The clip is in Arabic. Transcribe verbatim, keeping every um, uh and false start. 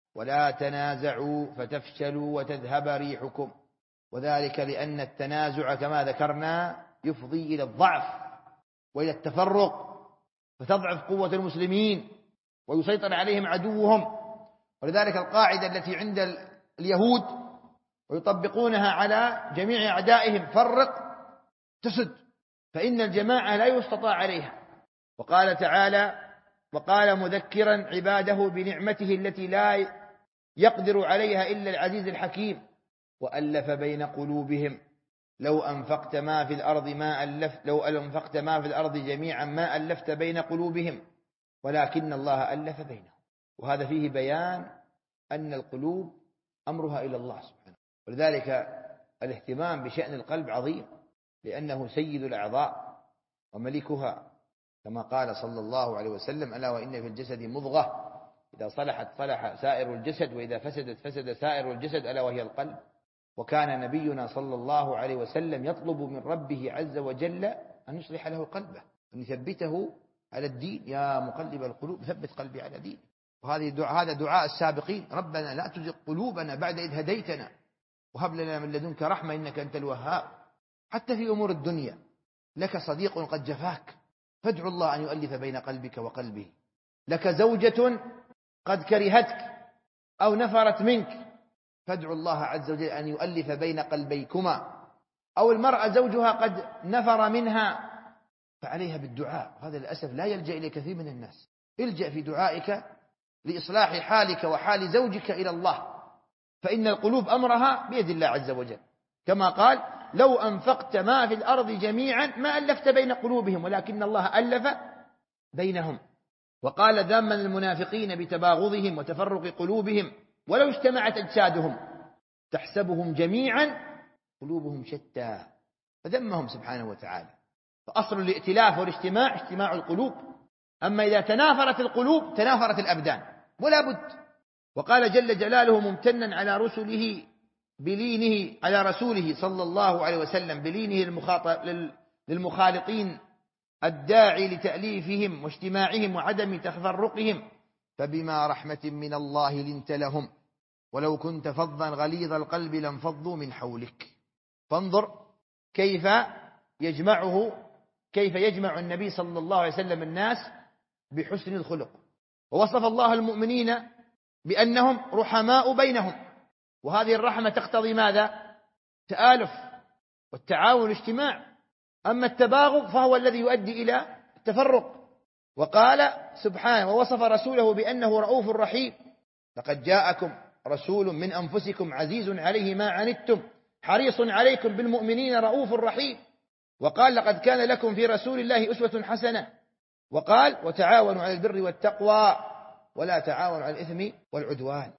ولا تنازعوا فتفشلوا وتذهب ريحكم، وذلك لأن التنازع كما ذكرنا يفضي إلى الضعف وإلى التفرق، فتضعف قوة المسلمين ويسيطر عليهم عدوهم. ولذلك القاعدة التي عند اليهود ويطبقونها على جميع أعدائهم: فرق تسد، فإن الجماعة لا يستطاع عليها. وقال تعالى: وقال مذكرا عباده بنعمته التي لا يقدر عليها إلا العزيز الحكيم وألف بين قلوبهم لو أنفقت ما في الأرض ما ألفت لو أنفقت ما في الأرض جميعا ما ألفت بين قلوبهم ولكن الله ألف بينهم. وهذا فيه بيان أن القلوب أمرها إلى الله سبحانه، ولذلك الاهتمام بشأن القلب عظيم، لأنه سيد الأعضاء وملكها، كما قال صلى الله عليه وسلم: ألا وإن في الجسد مضغة إذا صلحت صلح سائر الجسد وإذا فسدت فسد سائر الجسد ألا وهي القلب. وكان نبينا صلى الله عليه وسلم يطلب من ربه عز وجل أن يصلح له قلبه، أن يثبته على الدين: يا مقلب القلوب ثبت قلبي على دين. وهذه دعاء هذا دعاء السابقين: ربنا لا تزغ قلوبنا بعد إذ هديتنا وهب لنا من لدنك رحمة إنك أنت الوهاب. حتى في أمور الدنيا لك صديق قد جفاك فادعو الله أن يؤلف بين قلبك وقلبه، لك زوجة قد كرهتك أو نفرت منك فادعو الله عز وجل أن يؤلف بين قلبيكما، أو المرأة زوجها قد نفر منها فعليها بالدعاء. هذا للأسف لا يلجأ إليه كثير من الناس. الجأ في دعائك لإصلاح حالك وحال زوجك إلى الله، فإن القلوب أمرها بيد الله عز وجل، كما قال: لو أنفقت ما في الأرض جميعا ما ألفت بين قلوبهم ولكن الله ألف بينهم. وقال ذاما المنافقين بتباغضهم وتفرق قلوبهم: ولو اجتمعت أجسادهم تحسبهم جميعا قلوبهم شتى، فذمهم سبحانه وتعالى. فأصل الائتلاف والاجتماع اجتماع القلوب، أما إذا تنافرت القلوب تنافرت الأبدان ولا بد. وقال جل جلاله ممتنا على رسله بلينه على رسوله صلى الله عليه وسلم بلينه للمخالطين الداعي لتأليفهم واجتماعهم وعدم تفرقهم: فبما رحمة من الله لنت لهم ولو كنت فظا غليظ القلب لانفضوا من حولك. فانظر كيف يجمعه كيف يجمع النبي صلى الله عليه وسلم الناس بحسن الخلق. ووصف الله المؤمنين بأنهم رحماء بينهم، وهذه الرحمة تقتضي ماذا؟ تآلف والتعاون والاجتماع. أما التباغض فهو الذي يؤدي إلى التفرق. وقال سبحانه ووصف رسوله بأنه رؤوف رحيم: لقد جاءكم رسول من أنفسكم عزيز عليه ما عنتم حريص عليكم بالمؤمنين رؤوف رحيم. وقال: لقد كان لكم في رسول الله أسوة حسنة. وقال: وتعاونوا على البر والتقوى ولا تعاونوا على الإثم والعدوان.